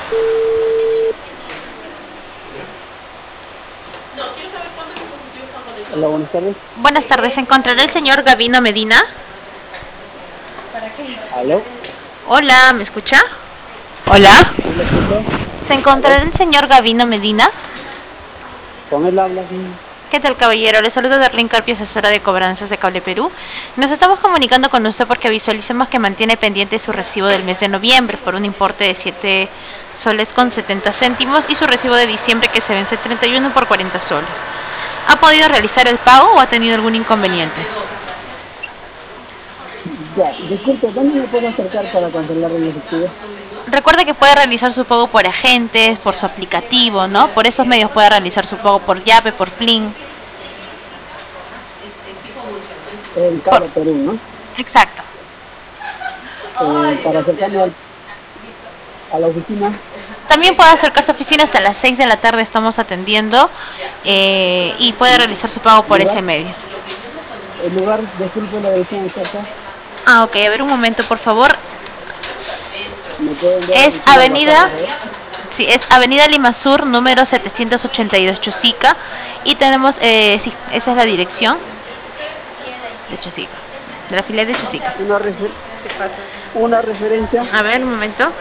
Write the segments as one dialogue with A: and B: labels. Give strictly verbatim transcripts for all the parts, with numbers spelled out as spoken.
A: Hola, buenas tardes.
B: Buenas tardes, ¿se encontrará el señor Gavino Medina?
A: ¿Aló?
B: Hola, ¿me escucha? Hola.
A: ¿Sí le escucho?
B: ¿Se
A: ¿Aló?
B: encontrará el señor Gavino Medina?
A: Con él habla, sí.
B: ¿Qué tal, caballero? Le saludo de Carpio, asesora de cobranzas de Cable Perú. Nos estamos comunicando con usted porque visualizamos que mantiene pendiente su recibo del mes de noviembre por un importe de siete soles con setenta céntimos y su recibo de diciembre que se vence treinta y uno por cuarenta soles. ¿Ha podido realizar el pago o ha tenido algún inconveniente?
A: Ya, disculpe, ¿dónde me puedo acercar para cancelar el efectivo?
B: Recuerde que puede realizar su pago por agentes, por su aplicativo, ¿no? Por esos medios puede realizar su pago por Yape, por Flink.
A: En
B: Por...
A: Cable Perú, ¿no?
B: Exacto.
A: Eh, para acercarme al- a la oficina,
B: También puede acercarse a oficina hasta las seis de la tarde, estamos atendiendo eh, y puede realizar su pago por ese
A: lugar,
B: medio.
A: el lugar, disculpe la dirección exacta,
B: Ah, ok, a ver un momento, por favor.
A: ¿me puede enviar la
B: Es
A: dirección al WhatsApp, por
B: Avenida,
A: favor?
B: sí, es Avenida Lima Sur, número setecientos ochenta y dos Chosica. Y tenemos, eh, sí, esa es la dirección de Chosica, de la filial de Chosica.
A: Una, refer- una referencia,
B: A ver, un momento.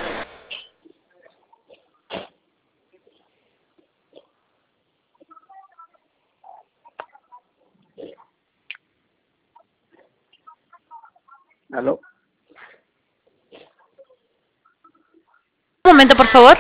A: ¿aló?
B: Un momento, por favor.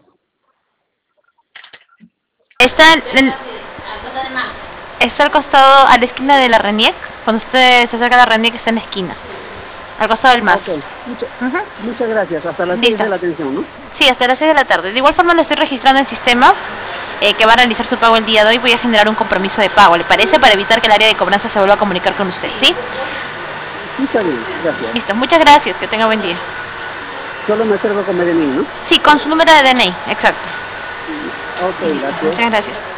B: Está en, en- está al costado, a la esquina de la RENIEC. Cuando usted se acerca a la RENIEC está en la esquina, al costado del
A: Ok,
B: MAS.
A: mucha-
B: Ujú.
A: muchas gracias, hasta las seis
B: Listo.
A: de la atención, ¿no?
B: Sí, hasta las seis de la tarde. De igual forma lo estoy registrando en el sistema eh, que va a realizar su pago el día de hoy. Voy a generar un compromiso de pago, ¿le parece? Para evitar que el área de cobranza se vuelva a comunicar con usted, ¿sí?
A: Sí, está bien, gracias.
B: Listo, muchas gracias. Que tenga buen día.
A: Solo me acerco con Medellín, ¿no?
B: Sí, con su número de D N I, exacto.
A: Ok,
B: Listo,
A: gracias.
B: muchas gracias.